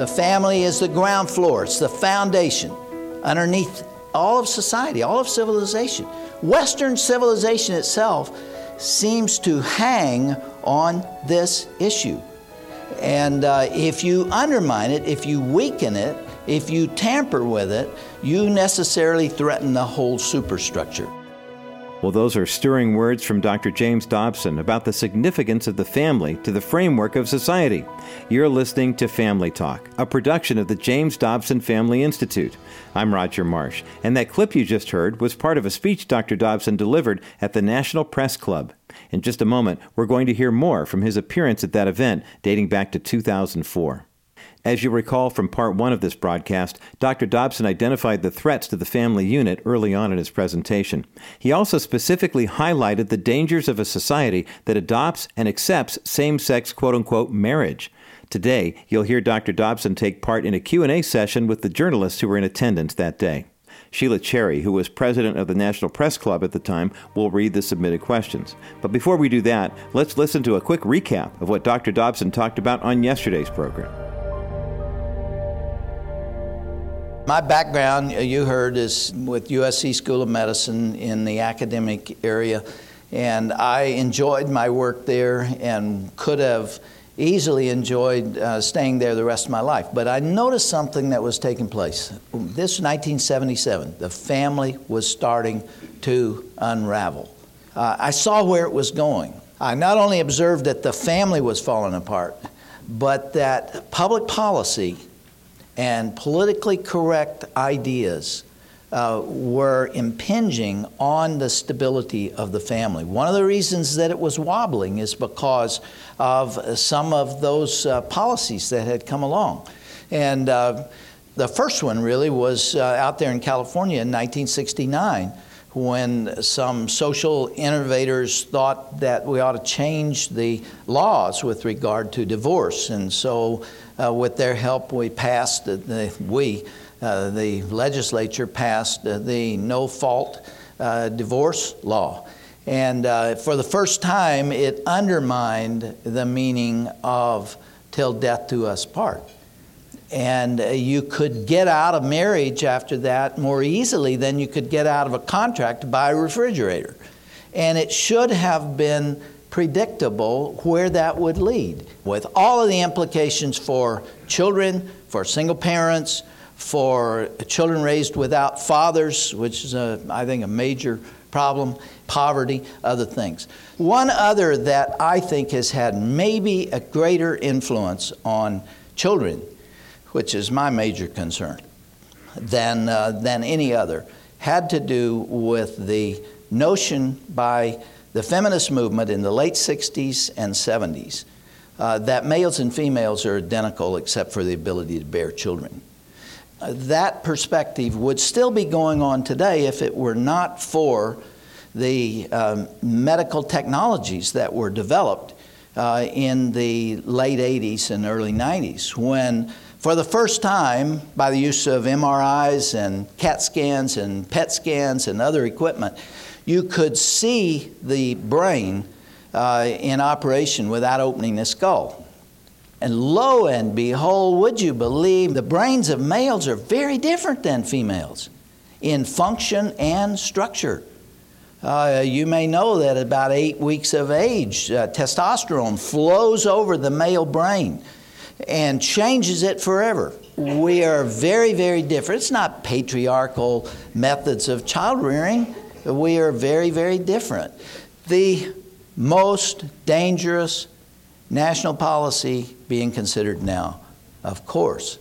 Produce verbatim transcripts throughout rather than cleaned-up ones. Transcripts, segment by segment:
The family is the ground floor. It's the foundation underneath all of society, all of civilization. Western civilization itself seems to hang on this issue. And uh, if you undermine it, if you weaken it, if you tamper with it, you necessarily threaten the whole superstructure. Well, those are stirring words from Doctor James Dobson about the significance of the family to the framework of society. You're listening to Family Talk, a production of the James Dobson Family Institute. I'm Roger Marsh, and that clip you just heard was part of a speech Doctor Dobson delivered at the National Press Club. In just a moment, we're going to hear more from his appearance at that event dating back to two thousand four. As you recall from part one of this broadcast, Doctor Dobson identified the threats to the family unit early on in his presentation. He also specifically highlighted the dangers of a society that adopts and accepts same-sex quote-unquote marriage. Today, you'll hear Doctor Dobson take part in a Q and A session with the journalists who were in attendance that day. Sheila Cherry, who was president of the National Press Club at the time, will read the submitted questions. But before we do that, let's listen to a quick recap of what Doctor Dobson talked about on yesterday's program. My background, you heard, is with U S C School of Medicine in the academic area, and I enjoyed my work there and could have easily enjoyed uh, staying there the rest of my life. But I noticed something that was taking place. This was nineteen seventy-seven. The family was starting to unravel. Uh, I saw where it was going. I not only observed that the family was falling apart, but that public policy and politically correct ideas uh, were impinging on the stability of the family. One of the reasons that it was wobbling is because of some of those uh, policies that had come along. And uh, the first one really was uh, out there in California in nineteen sixty-nine, when some social innovators thought that we ought to change the laws with regard to divorce. And so uh, with their help, we passed, uh, the, we, uh, the legislature passed uh, the no-fault uh, divorce law. And uh, for the first time, it undermined the meaning of till death do us part. And uh, you could get out of marriage after that more easily than you could get out of a contract to buy a refrigerator. And it should have been predictable where that would lead, with all of the implications for children, for single parents, for children raised without fathers, which is, a, I think, a major problem, poverty, other things. One other that I think has had maybe a greater influence on children, which is my major concern, than, uh, than any other, had to do with the notion by the feminist movement in the late sixties and seventies uh, that males and females are identical except for the ability to bear children. Uh, that perspective would still be going on today if it were not for the um, medical technologies that were developed uh, in the late eighties and early nineties, when for the first time, by the use of M R Is and CAT scans and P E T scans and other equipment, you could see the brain uh, in operation without opening the skull. And lo and behold, would you believe, the brains of males are very different than females in function and structure. Uh, you may know that at about eight weeks of age, uh, testosterone flows over the male brain and changes it forever. We are very, very different. It's not patriarchal methods of child rearing. We are very, very different. The most dangerous national policy being considered now, of course,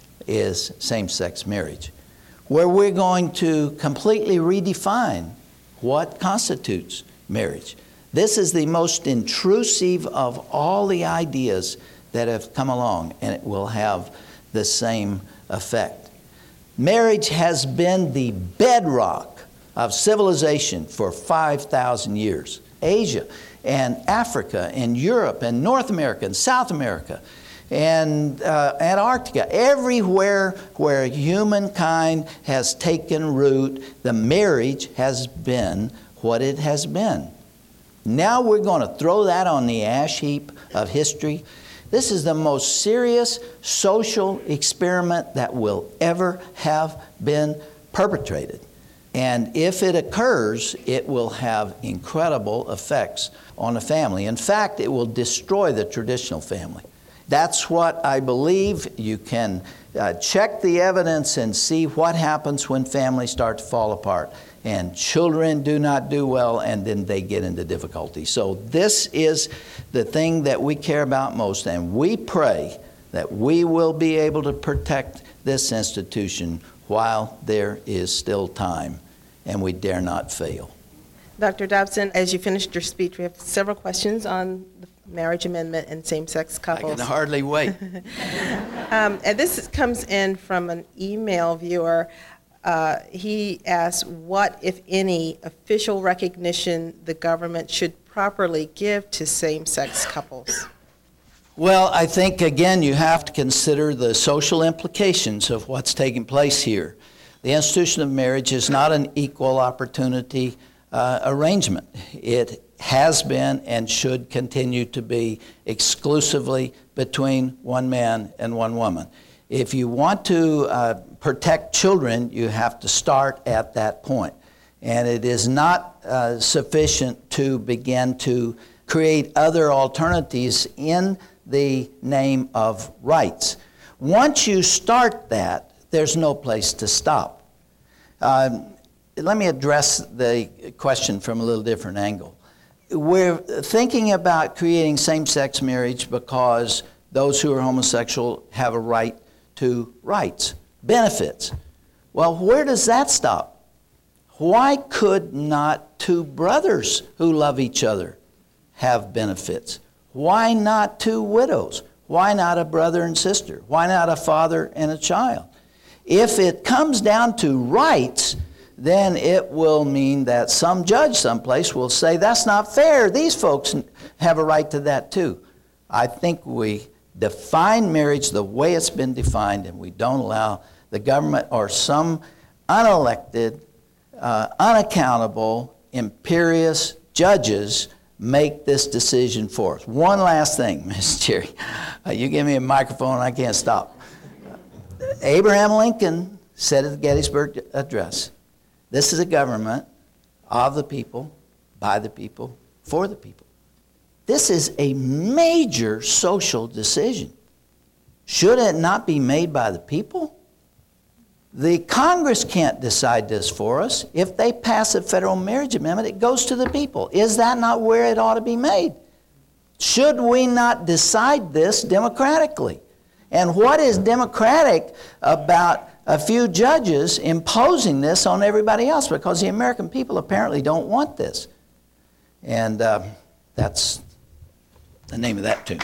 is same-sex marriage, where we're going to completely redefine what constitutes marriage. This is the most intrusive of all the ideas that have come along, and it will have the same effect. Marriage has been the bedrock of civilization for five thousand years. Asia and Africa and Europe and North America and South America and uh, Antarctica, everywhere where humankind has taken root, the marriage has been what it has been. Now we're going to throw that on the ash heap of history This is the most serious social experiment that will ever have been perpetrated. And if it occurs, it will have incredible effects on a family. In fact, it will destroy the traditional family. That's what I believe. You can uh, check the evidence and see what happens when families start to fall apart. And children do not do well, and then they get into difficulty. So this is the thing that we care about most, and we pray that we will be able to protect this institution while there is still time, and we dare not fail. Doctor Dobson, as you finished your speech, we have several questions on the marriage amendment and same-sex couples. I can hardly wait. um, and this comes in from an email viewer. Uh, he asks, what, if any, official recognition the government should properly give to same-sex couples? Well, I think, again, you have to consider the social implications of what's taking place here. The institution of marriage is not an equal opportunity uh, arrangement. It has been and should continue to be exclusively between one man and one woman. If you want to uh, protect children, you have to start at that point. And it is not uh, sufficient to begin to create other alternatives in the name of rights. Once you start that, there's no place to stop. Um, let me address the question from a little different angle. We're thinking about creating same-sex marriage because those who are homosexual have a right to rights, benefits. Well, where does that stop? Why could not two brothers who love each other have benefits? Why not two widows? Why not a brother and sister? Why not a father and a child? If it comes down to rights, then it will mean that some judge someplace will say, that's not fair. These folks have a right to that too. I think we define marriage the way it's been defined, and we don't allow the government or some unelected, uh, unaccountable, imperious judges make this decision for us. One last thing, Miz Cherry. Uh, you give me a microphone, I can't stop. Abraham Lincoln said at the Gettysburg Address, this is a government of the people, by the people, for the people. This is a major social decision. Should it not be made by the people? The Congress can't decide this for us. If they pass a federal marriage amendment, it goes to the people. Is that not where it ought to be made? Should we not decide this democratically? And what is democratic about a few judges imposing this on everybody else? Because the American people apparently don't want this. And uh, that's the name of that tune.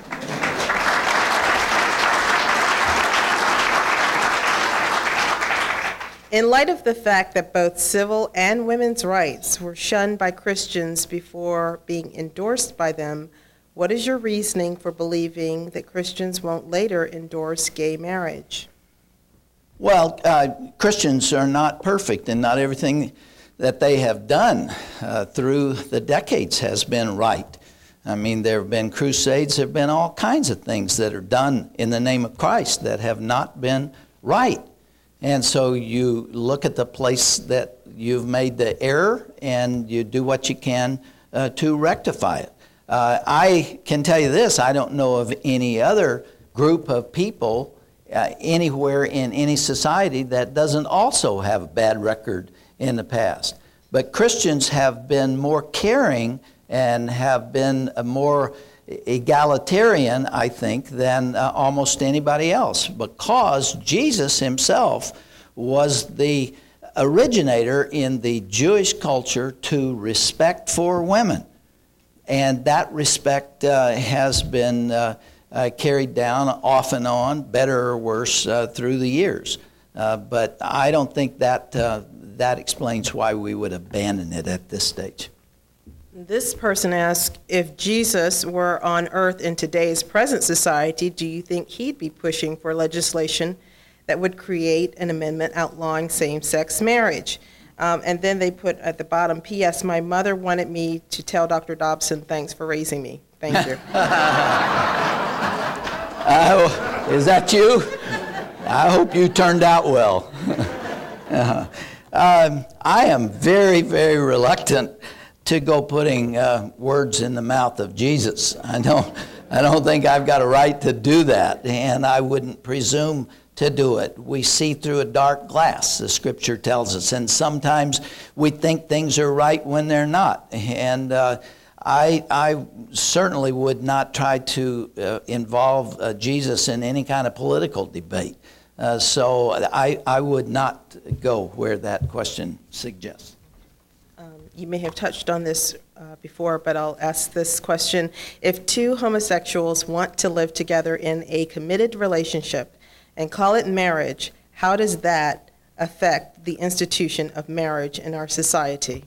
In light of the fact that both civil and women's rights were shunned by Christians before being endorsed by them, what is your reasoning for believing that Christians won't later endorse gay marriage? Well, uh, Christians are not perfect, and not everything that they have done uh, through the decades has been right. I mean, there have been crusades, there have been all kinds of things that are done in the name of Christ that have not been right. And so you look at the place that you've made the error and you do what you can uh, to rectify it. Uh, I can tell you this, I don't know of any other group of people uh, anywhere in any society that doesn't also have a bad record in the past. But Christians have been more caring and have been more egalitarian, I think, than uh, almost anybody else, because Jesus himself was the originator in the Jewish culture to respect for women. And that respect uh, has been uh, uh, carried down off and on, better or worse, uh, through the years. Uh, but I don't think that uh, that explains why we would abandon it at this stage. This person asks, if Jesus were on earth in today's present society, do you think he'd be pushing for legislation that would create an amendment outlawing same-sex marriage? Um, and then they put at the bottom, P S my mother wanted me to tell Doctor Dobson, thanks for raising me. Thank you. Uh, is that you? I hope you turned out well. uh, um, I am very, very reluctant to go putting uh, words in the mouth of Jesus. I don't, I don't think I've got a right to do that, and I wouldn't presume to do it. We see through a dark glass, the Scripture tells us, and sometimes we think things are right when they're not. And uh, I, I certainly would not try to uh, involve uh, Jesus in any kind of political debate. Uh, so I, I would not go where that question suggests. Um, you may have touched on this uh, before, but I'll ask this question. If two homosexuals want to live together in a committed relationship and call it marriage, how does that affect the institution of marriage in our society?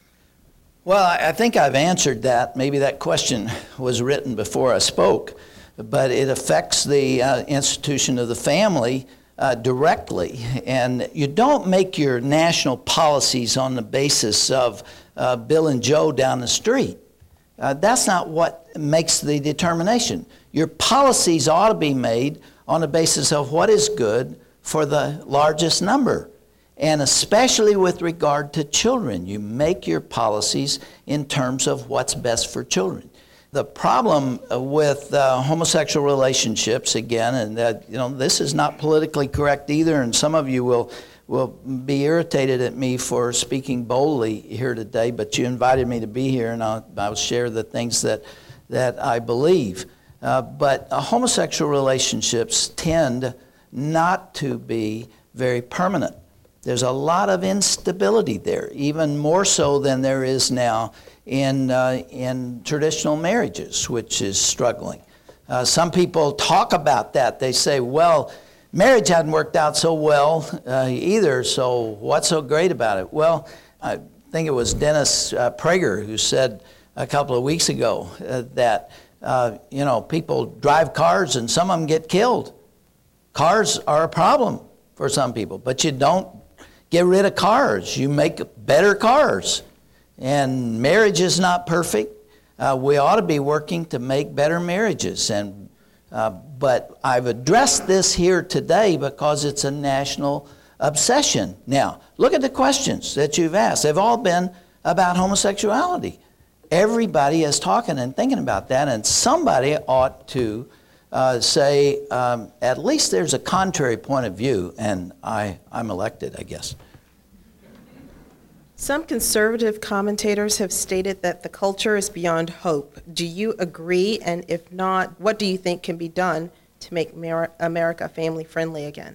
Well, I think I've answered that. Maybe that question was written before I spoke, but it affects the uh, institution of the family uh, directly. And you don't make your national policies on the basis of uh, Bill and Joe down the street. Uh, that's not what makes the determination. Your policies ought to be made on the basis of what is good for the largest number. And especially with regard to children, you make your policies in terms of what's best for children. The problem with uh, homosexual relationships, again, and that, you know, this is not politically correct either, and some of you will will be irritated at me for speaking boldly here today, but you invited me to be here, and I'll, I'll share the things that, that I believe. Uh, but uh, homosexual relationships tend not to be very permanent. There's a lot of instability there, even more so than there is now in uh, in traditional marriages, which is struggling. Uh, some people talk about that. They say, well, marriage hadn't worked out so well uh, either, so what's so great about it? Well, I think it was Dennis uh, Prager who said a couple of weeks ago uh, that, uh, you know, people drive cars and some of them get killed. Cars are a problem for some people, but you don't get rid of cars. You make better cars. And marriage is not perfect. Uh, we ought to be working to make better marriages. And uh, but I've addressed this here today because it's a national obsession. Now, look at the questions that you've asked. They've all been about homosexuality. Everybody is talking and thinking about that, and somebody ought to uh, say, um, at least there's a contrary point of view, and I, I'm elected, I guess. Some conservative commentators have stated that the culture is beyond hope. Do you agree? And if not, what do you think can be done to make America family-friendly again?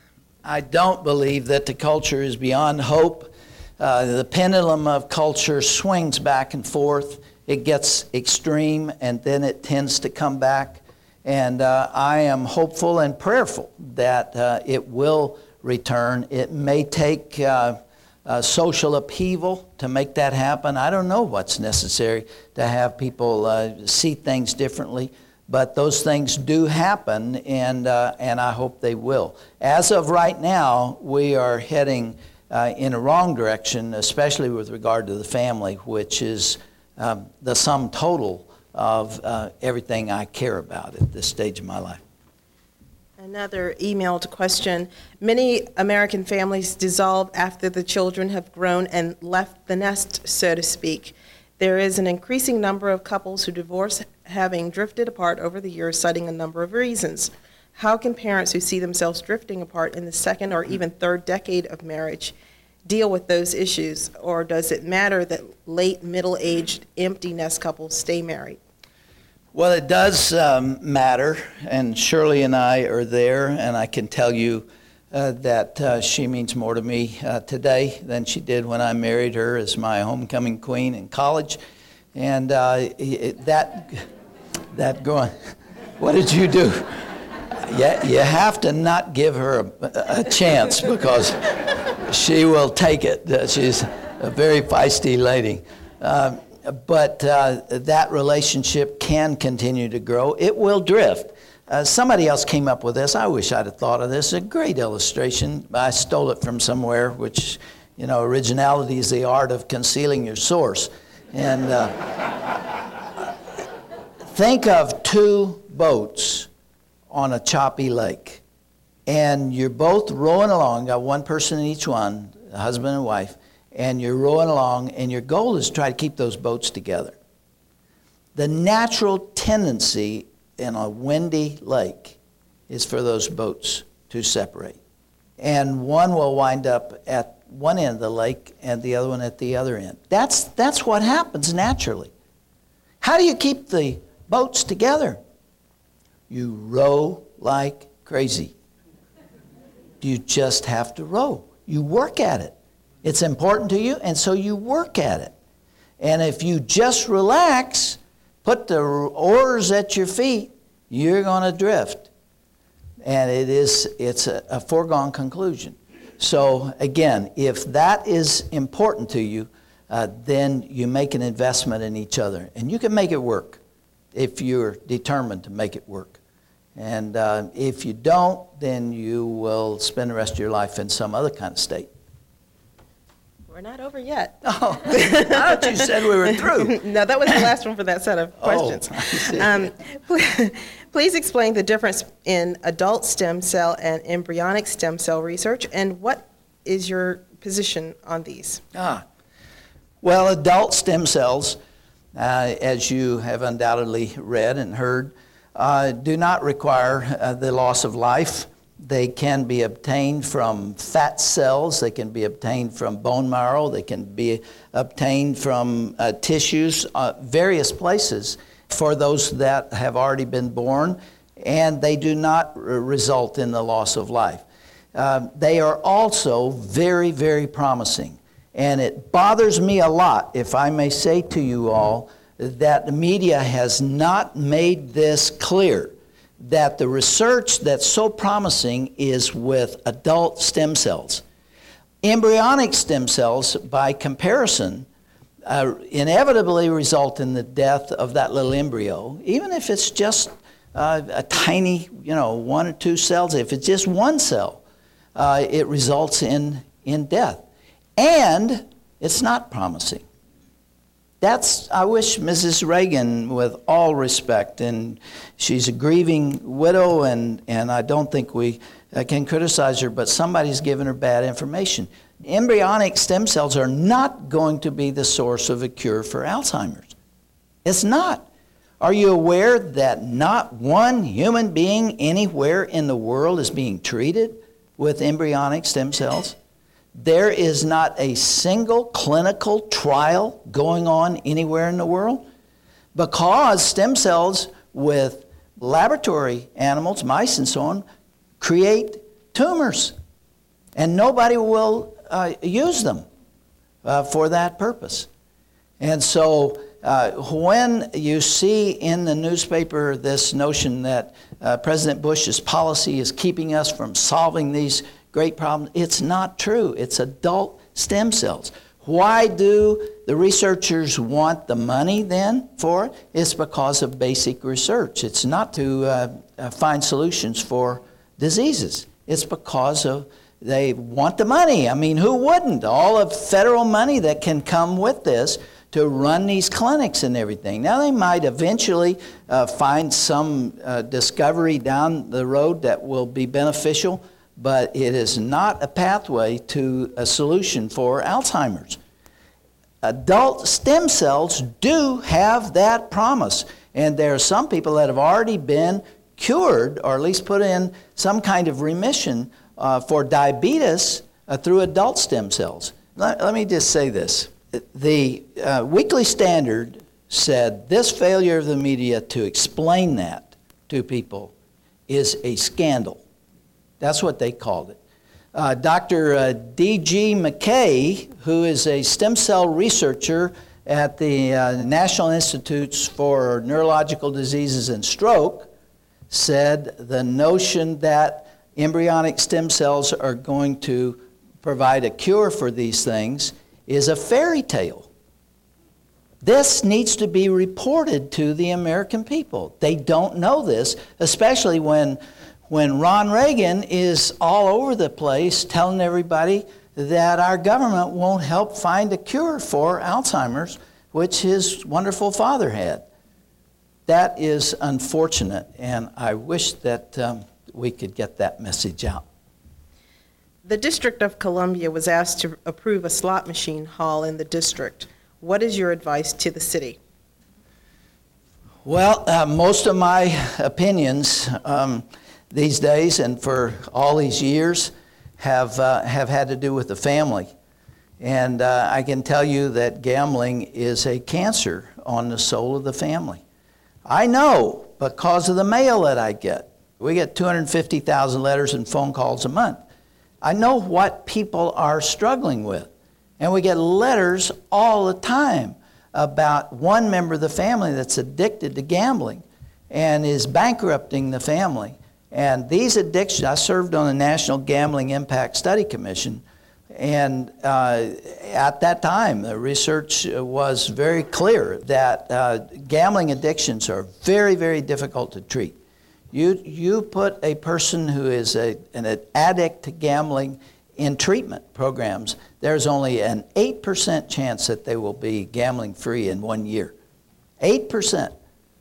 I don't believe that the culture is beyond hope. Uh, the pendulum of culture swings back and forth. It gets extreme, and then it tends to come back. And uh, I am hopeful and prayerful that uh, it will return. It may take uh, Uh, social upheaval to make that happen. I don't know what's necessary to have people uh, see things differently, but those things do happen, and uh, and I hope they will. As of right now, we are heading uh, in a wrong direction, especially with regard to the family, which is um, the sum total of uh, everything I care about at this stage of my life. Another emailed question. Many American families dissolve after the children have grown and left the nest, so to speak. There is an increasing number of couples who divorce having drifted apart over the years, citing a number of reasons. How can parents who see themselves drifting apart in the second or even third decade of marriage deal with those issues? Or does it matter that late middle-aged empty nest couples stay married? Well, it does um, matter, and Shirley and I are there, and I can tell you uh, that uh, she means more to me uh, today than she did when I married her as my homecoming queen in college. And uh, it, that, that going, what did you do? Yeah, you have to not give her a, a chance because she will take it. Uh, she's a very feisty lady. Uh, But uh, that relationship can continue to grow. It will drift. Uh, somebody else came up with this. I wish I'd have thought of this. A great illustration. I stole it from somewhere, which, you know, originality is the art of concealing your source. And uh, think of two boats on a choppy lake, and you're both rowing along, got one person in each one, a husband and wife, and you're rowing along, and your goal is to try to keep those boats together. The natural tendency in a windy lake is for those boats to separate. And one will wind up at one end of the lake and the other one at the other end. That's, that's what happens naturally. How do you keep the boats together? You row like crazy. You just have to row. You work at it. It's important to you, and so you work at it. And if you just relax, put the oars at your feet, you're going to drift. And it is, it's a, a foregone conclusion. So again, if that is important to you, uh, then you make an investment in each other. And you can make it work if you're determined to make it work. And uh, if you don't, then you will spend the rest of your life in some other kind of state. We're not over yet. Oh, I thought you said we were through. No, that was the last one for that set of questions. Oh, I see. Um, please, please explain the difference in adult stem cell and embryonic stem cell research, and what is your position on these? Ah, well, adult stem cells, uh, as you have undoubtedly read and heard, uh, do not require uh, the loss of life. They can be obtained from fat cells. They can be obtained from bone marrow. They can be obtained from uh, tissues, uh, various places for those that have already been born, and they do not r- result in the loss of life. Uh, they are also very, very promising. And it bothers me a lot, if I may say to you all, that the media has not made this clear, that the research that's so promising is with adult stem cells. Embryonic stem cells, by comparison, uh, inevitably result in the death of that little embryo, even if it's just uh, a tiny, you know, one or two cells. If it's just one cell, uh, it results in, in death. And it's not promising. That's, I wish Missus Reagan, with all respect, and she's a grieving widow, and, and I don't think we uh, can criticize her, but somebody's given her bad information. Embryonic stem cells are not going to be the source of a cure for Alzheimer's. It's not. Are you aware that not one human being anywhere in the world is being treated with embryonic stem cells? There is not a single clinical trial going on anywhere in the world because stem cells with laboratory animals, mice and so on, create tumors. And nobody will uh, use them uh, for that purpose. And so uh, when you see in the newspaper this notion that uh, President Bush's policy is keeping us from solving these great problem, it's not true. It's adult stem cells. Why do the researchers want the money then for it? It's because of basic research. It's not to uh, uh, find solutions for diseases. It's because of they want the money. I mean, who wouldn't? All of federal money that can come with this to run these clinics and everything. Now, they might eventually uh, find some uh, discovery down the road that will be beneficial, but it is not a pathway to a solution for Alzheimer's. Adult stem cells do have that promise, and there are some people that have already been cured, or at least put in some kind of remission uh, for diabetes uh, through adult stem cells. Let, let me just say this. The uh, Weekly Standard said this failure of the media to explain that to people is a scandal. That's what they called it. Uh, Doctor Uh, D G McKay, who is a stem cell researcher at the uh, National Institutes for Neurological Diseases and Stroke, said the notion that embryonic stem cells are going to provide a cure for these things is a fairy tale. This needs to be reported to the American people. They don't know this, especially when when Ron Reagan is all over the place telling everybody that our government won't help find a cure for Alzheimer's, which his wonderful father had. that is unfortunate, and I wish that um, we could get that message out. The District of Columbia was asked to approve a slot machine hall in the district. What is your advice to the city? Well, uh, most of my opinions um, these days and for all these years have, uh, have had to do with the family. And uh, I can tell you that gambling is a cancer on the soul of the family. I know because of the mail that I get. We get two hundred fifty thousand letters and phone calls a month. I know what people are struggling with. And we get letters all the time about one member of the family that's addicted to gambling and is bankrupting the family. And these addictions, I served on the National Gambling Impact Study Commission, and uh, at that time the research was very clear that uh, gambling addictions are very, very difficult to treat. You, you put a person who is a, an addict to gambling in treatment programs, there's only an eight percent chance that they will be gambling free in one year. eight percent.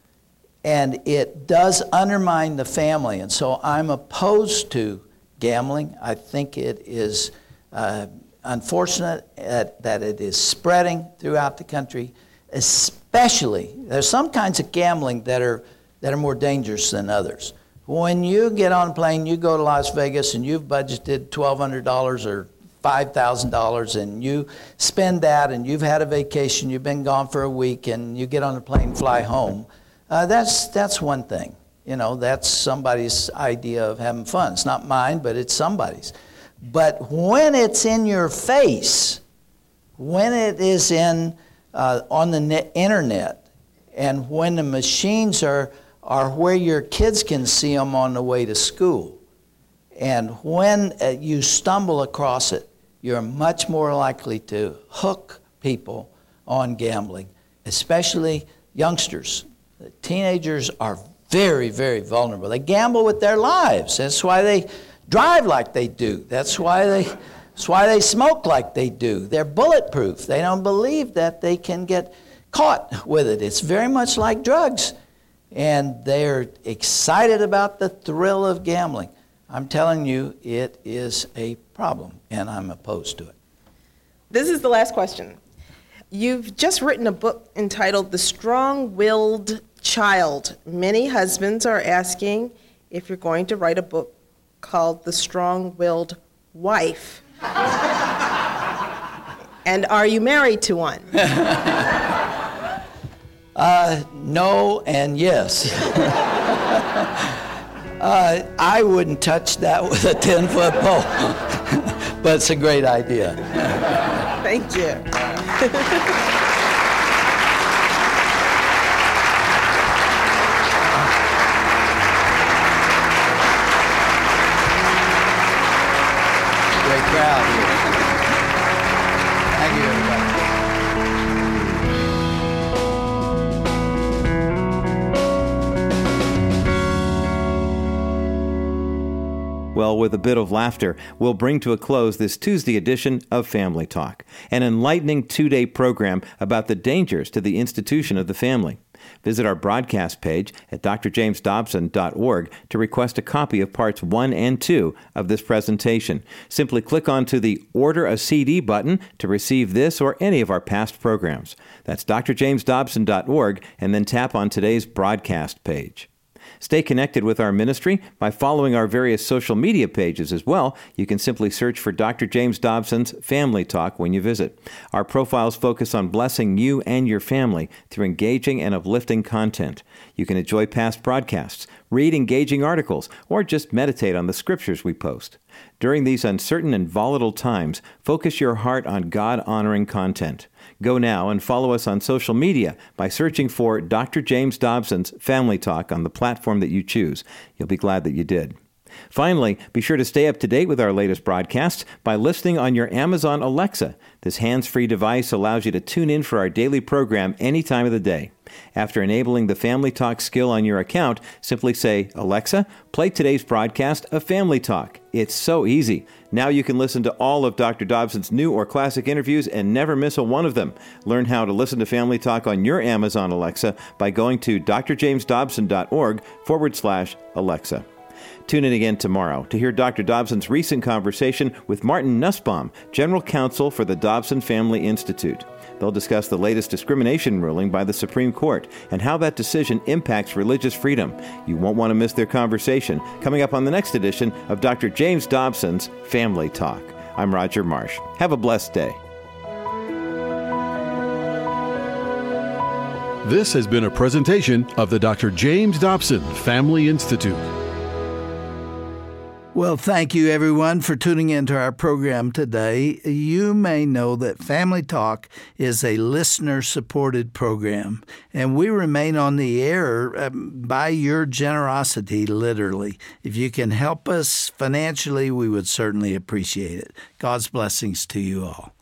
And it does undermine the family. And so I'm opposed to gambling. I think it is uh, unfortunate that, that it is spreading throughout the country, especially, there's some kinds of gambling that are that are more dangerous than others. When you get on a plane, you go to Las Vegas and you've budgeted twelve hundred dollars or five thousand dollars and you spend that and you've had a vacation, you've been gone for a week and you get on a plane, fly home, uh, that's, that's one thing. You know, that's somebody's idea of having fun. It's not mine, but it's somebody's. But when it's in your face, when it is in uh, on the net, internet, and when the machines are are where your kids can see them on the way to school. And when uh, you stumble across it, you're much more likely to hook people on gambling, especially youngsters. Teenagers are very, very vulnerable. They gamble with their lives. That's why they drive like they do. That's why they, that's why they smoke like they do. They're bulletproof. They don't believe that they can get caught with it. It's very much like drugs. And they're excited about the thrill of gambling. I'm telling you, it is a problem, and I'm opposed to it. This is the last question. You've just written a book entitled The Strong-Willed Child. Many husbands are asking if you're going to write a book called The Strong-Willed Wife. And are you married to one? Uh, no and yes. uh, I wouldn't touch that with a ten-foot pole, but it's a great idea. Thank you. Great crowd here. Thank you, everybody. Well, with a bit of laughter, we'll bring to a close this Tuesday edition of Family Talk, an enlightening two-day program about the dangers to the institution of the family. Visit our broadcast page at d r james dobson dot org to request a copy of parts one and two of this presentation. Simply click onto the Order a C D button to receive this or any of our past programs. That's d r james dobson dot org, and then tap on today's broadcast page. Stay connected with our ministry by following our various social media pages as well. You can simply search for Doctor James Dobson's Family Talk when you visit. Our profiles focus on blessing you and your family through engaging and uplifting content. You can enjoy past broadcasts, read engaging articles, or just meditate on the scriptures we post. During these uncertain and volatile times, focus your heart on God-honoring content. Go now and follow us on social media by searching for Doctor James Dobson's Family Talk on the platform that you choose. You'll be glad that you did. Finally, be sure to stay up to date with our latest broadcasts by listening on your Amazon Alexa. This hands-free device allows you to tune in for our daily program any time of the day. After enabling the Family Talk skill on your account, simply say, "Alexa, play today's broadcast of Family Talk." It's so easy. Now you can listen to all of Doctor Dobson's new or classic interviews and never miss a one of them. Learn how to listen to Family Talk on your Amazon Alexa by going to drjamesdobson.org forward slash Alexa. Tune in again tomorrow to hear Doctor Dobson's recent conversation with Martin Nussbaum, General Counsel for the Dobson Family Institute. They'll discuss the latest discrimination ruling by the Supreme Court and how that decision impacts religious freedom. You won't want to miss their conversation, coming up on the next edition of Doctor James Dobson's Family Talk. I'm Roger Marsh. Have a blessed day. This has been a presentation of the Doctor James Dobson Family Institute. Well, thank you, everyone, for tuning into our program today. You may know that Family Talk is a listener-supported program, and we remain on the air by your generosity, literally. If you can help us financially, we would certainly appreciate it. God's blessings to you all.